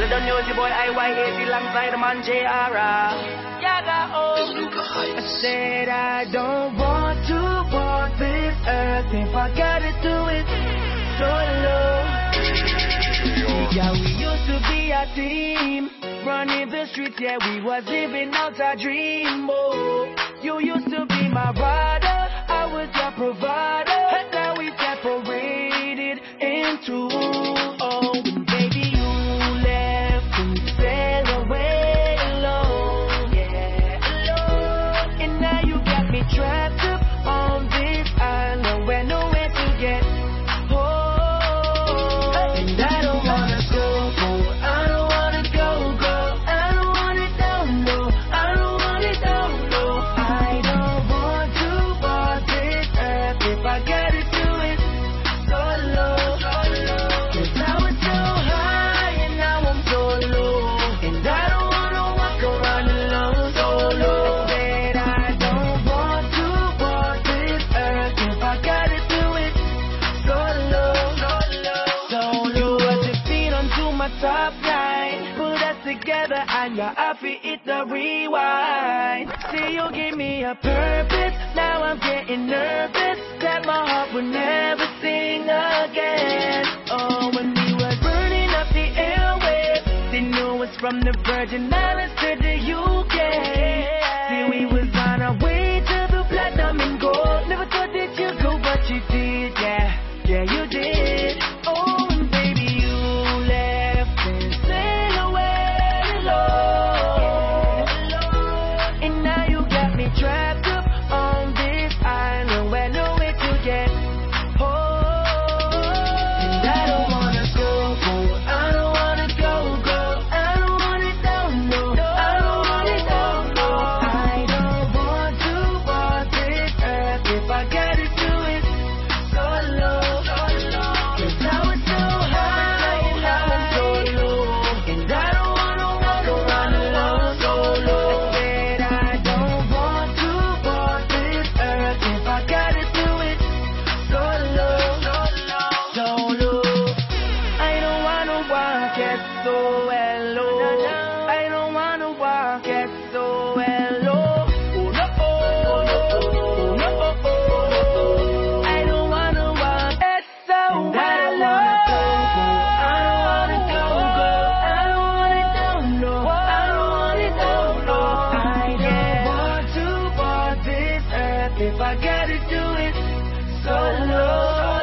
you don't know the boy IYAC alongside the man JR. Yaga, oh. I said I don't want to walk this earth if I gotta do it solo. Yeah, we used to be a team, running the streets, yeah, we was living out our dream, oh. You used to be my rider, I was your provider, and now we separated in two, oh. And baby, you left and sailed away alone, yeah, alone. And now you got me trapped up on this island where nowhere to get home. And I don't wanna go, I don't wanna go, I don't want it down low, I don't want it down low. I don't want to walk this earth if I gotta do it solo. Cause I was so high and now I'm so low, and I don't wanna walk around alone solo. I said I don't want to walk this earth if I gotta do it solo. You was the feet onto my top line, put us together and your outfit hit the rewind. See, you give me a purpose, now I'm getting nervous that my heart would never sing again. Oh, when we were burning up the airwaves, they knew us from the Virgin Islands to the UK. See, we was on our way to the platinum and gold. Never thought that you'd go, but you did, yeah, yeah, you did. Oh, and baby, you left and sailed away alone. And now you got me trapped up on this island where nowhere to get home. And I don't wanna go, I don't wanna go, I don't want it down low, I don't want it down low. I don't want to walk this earth if I gotta do it solo. Cause I was so high and now I'm so low, and I don't wanna walk around alone solo. I said I don't want to walk this earth if I gotta do it solo. I don't wanna walk it so alone. I don't wanna walk it so alone. Oh no, oh no, I don't wanna walk it so alone. I don't want it down low, I don't want it down low. I don't want to walk this earth if I gotta do it solo.